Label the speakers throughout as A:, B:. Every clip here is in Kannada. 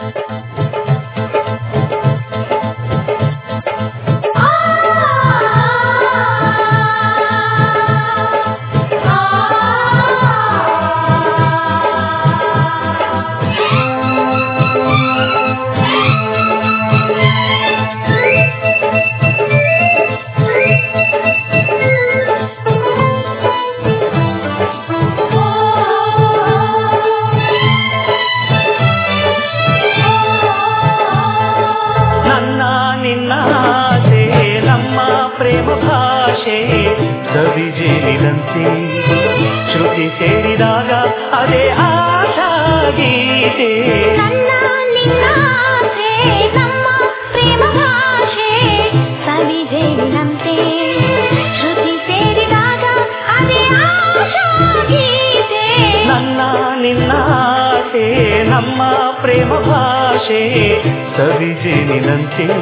A: ಸವಿಜೇನಿನಂತೆ ಶ್ರುತಿ ಸೇರಿದಾಗ ಅದೇ ಆಶಾ ಗೀತೆ.
B: ನನ್ನ ನಿನ್ನಾಸೆ ನಮ್ಮ ಪ್ರೇಮ ಭಾಷೆ ಸವಿಜೇನಿನಂತೆ ಶ್ರುತಿ ಸೇರಿದಾಗ ಅದೇ ಆಶಾ ಗೀತೆ.
A: ನನ್ನ ನಿನ್ನಾಸೆ ನಮ್ಮ ಪ್ರೇಮ ಭಾಷೆ ಸವಿಜೇನಿನಂತೆ.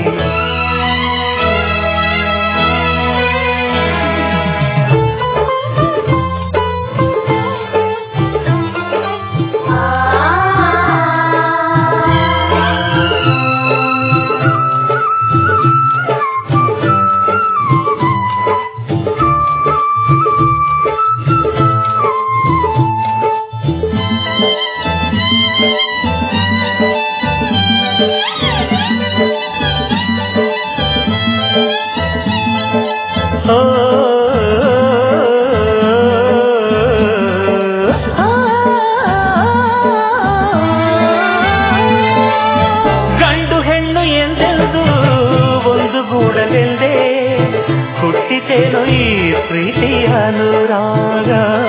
A: ಗಂಡು ಹೆಣ್ಣು ಎಂದೆಂದು ಒಂದು ಗೂಡಲೆಂದೇ ಹುಟ್ಟಿತೇನು ಈ ಪ್ರೀತಿಯ ಅನುರಾಗ.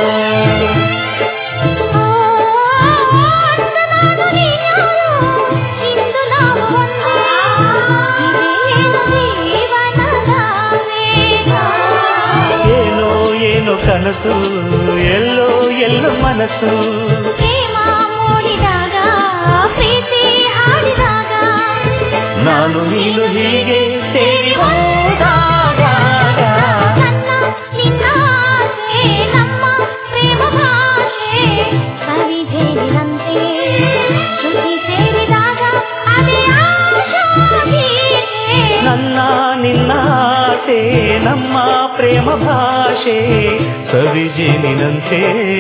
A: ಏನೋ ಏನೋ ಕನಸು ಎಲ್ಲೋ ಎಲ್ಲೋ ಮನಸ್ಸು
B: ಪ್ರೇಮ ಮೂಡಿದಾಗ ಪ್ರೀತಿ ಹಾಡಿದಾಗ
A: ನಾನು ನೀನು ಹೀಗೆ ಸೇರಿ ಹೋದಾಗ.
B: ನನ್ನ ನಿನ್ನಾಸೆ ನಮ್ಮ ಪ್ರೇಮ ಭಾಷೆ ಸವಿಜೇನಿನಂತೆ ಶ್ರುತಿ ಸೇರಿದಾಗ ಅದೇ ಆಶಾ ಗೀತೆ.
A: ನನ್ನ ನಿನ್ನಾಸೆ ನಮ್ಮ ಪ್ರೇಮ ಭಾಷೆ ಸವಿಜೇನಿನಂತೆ.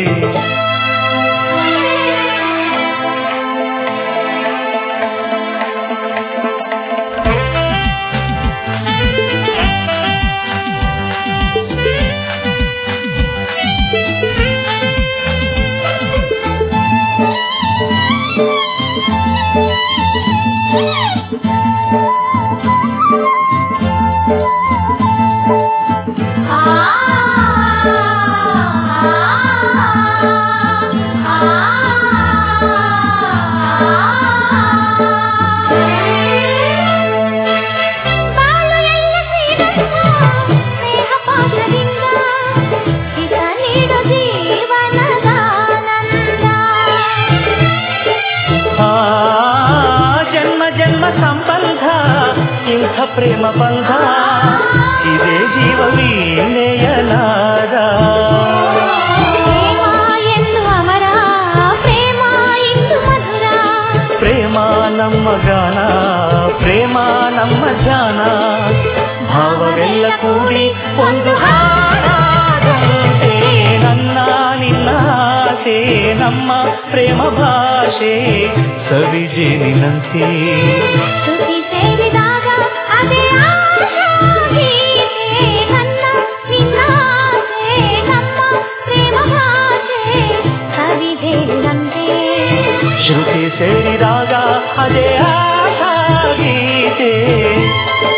A: ಸಂಬಂಧ ಇಂಥ ಪ್ರೇಮ ಬಂಧ ಇದೇ ಜೀವ ವೀಣೆಯನಾದ.
B: ಪ್ರೇಮ ಎಂದು ಅಮರ ಪ್ರೇಮ ಇಂದು ಮಧುರ
A: ಪ್ರೇಮ ನಮ್ಮ ಗಾನ ಪ್ರೇಮ ನಮ್ಮ ಧ್ಯಾನ ಭಾವವೆಲ್ಲ ಕೂಡಿ ಒಂದು ಹಾಡಾದಂತೆ. ನನ್ನ ನಿನ್ನಾಸೆ ನಮ್ಮ ಪ್ರೇಮ ಭಾಷೆ ಸವಿಜೇನಿನಂತೆ
B: ಶ್ರುತಿ ಸೇರಿದಾಗ ಅದೇ ಆಶಾ ಗೀತೆ. ನನ್ನ ನಿನ್ನಾಸೆ ನಮ್ಮ ಪ್ರೇಮ ಭಾಷೆ ಸವಿಜೇನಿನಂತೆ
A: ಶ್ರುತಿ ಸೇರಿದಾಗ ಅದೇ ಆಶಾ ಗೀತೆ.